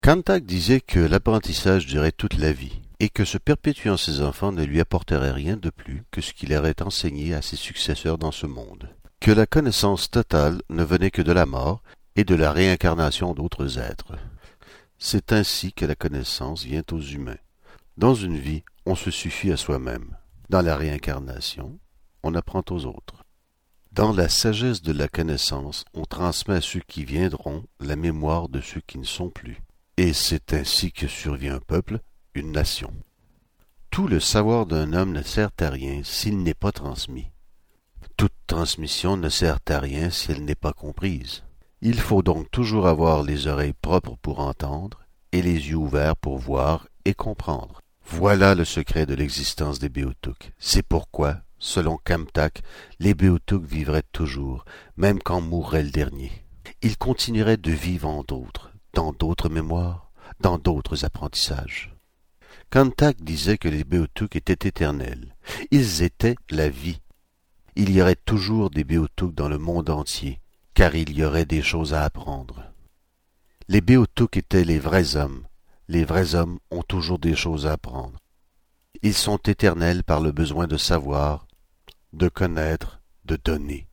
Kantak disait que l'apprentissage durait toute la vie, et que se perpétuant ses enfants ne lui apporterait rien de plus que ce qu'il aurait enseigné à ses successeurs dans ce monde. Que la connaissance totale ne venait que de la mort et de la réincarnation d'autres êtres. C'est ainsi que la connaissance vient aux humains. Dans une vie, on se suffit à soi-même. Dans la réincarnation, on apprend aux autres. Dans la sagesse de la connaissance, on transmet à ceux qui viendront la mémoire de ceux qui ne sont plus. Et c'est ainsi que survient un peuple, une nation. Tout le savoir d'un homme ne sert à rien s'il n'est pas transmis. Toute transmission ne sert à rien si elle n'est pas comprise. Il faut donc toujours avoir les oreilles propres pour entendre et les yeux ouverts pour voir et comprendre. Voilà le secret de l'existence des Beothuk. C'est pourquoi, selon Kamtak, les Beothuk vivraient toujours, même quand mourrait le dernier. Ils continueraient de vivre en d'autres, dans d'autres mémoires, dans d'autres apprentissages. Kamtak disait que les Beothuk étaient éternels. Ils étaient la vie. Il y aurait toujours des Beothuk dans le monde entier, car il y aurait des choses à apprendre. Les Beothuk étaient les vrais hommes. Les vrais hommes ont toujours des choses à apprendre. Ils sont éternels par le besoin de savoir, de connaître, de donner.